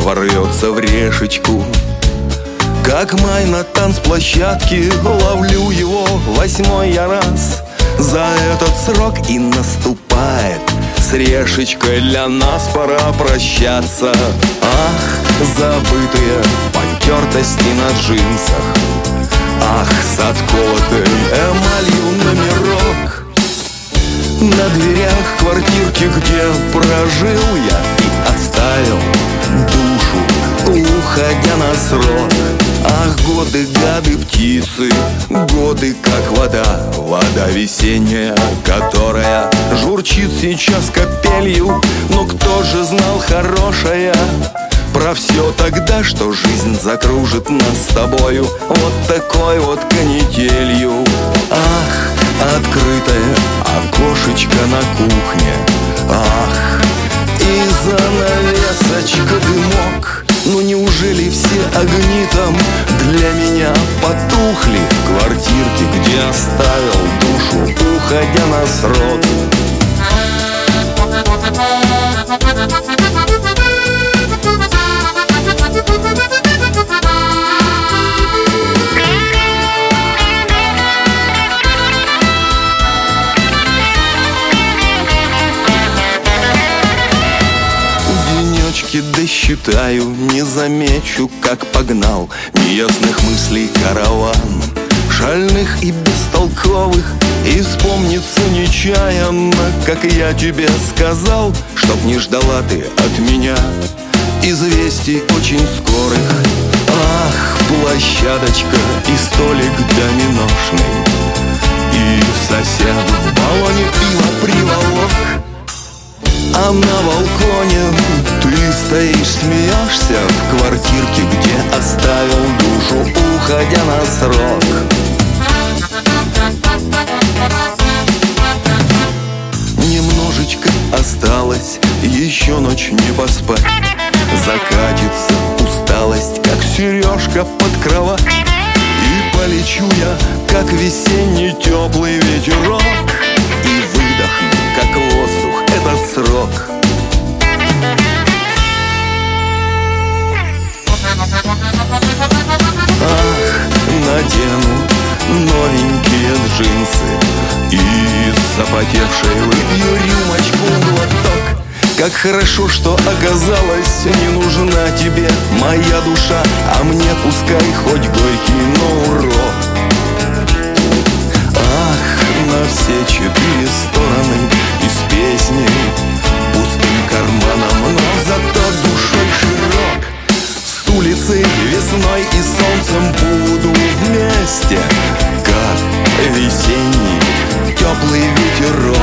ворвется в решечку. Как май на танцплощадке, ловлю его 8-й я раз. За этот срок и наступает с решечкой для нас пора прощаться. Ах, забытые потертости на джинсах, ах, с отколотой эмалью номерок. На дверях квартирки, где прожил я и оставил душу, уходя на срок. Ах, годы, гады, птицы, годы, как вода, вода весенняя, которая журчит сейчас капелью. Но кто же знал, хорошая, про все тогда, что жизнь закружит нас с тобою вот такой вот канителью. Ах, открытое окошечко на кухне, ах, и занавесочка дымок. Ну неужели все огни там для меня потухли в квартирке, где оставил душу, уходя на срок? Досчитаю, не замечу, как погнал неясных мыслей караван, шальных и бестолковых. И вспомнится нечаянно, как я тебе сказал, чтоб не ждала ты от меня известий очень скорых. Ах, площадочка и столик доминошный, и сосед в баллоне пиво приволок. А на балконе ты стоишь, смеешься в квартирке, где оставил душу, уходя на срок. Немножечко осталось, еще ночь не поспать. Закатится усталость, как сережка под кровать. И полечу я, как весенний теплый ветерок, и выдохну, как воздух, этот срок. Ах, надену новенькие джинсы и запотевшей выпью рюмочку глоток. Как хорошо, что оказалось, не нужна тебе моя душа, а мне пускай хоть горький, но урок. Ах, на все 4 стороны из песни пустым карманом, но зато душой широк. С улицы весной и солнцем буду вместе, как весенний теплый ветерок.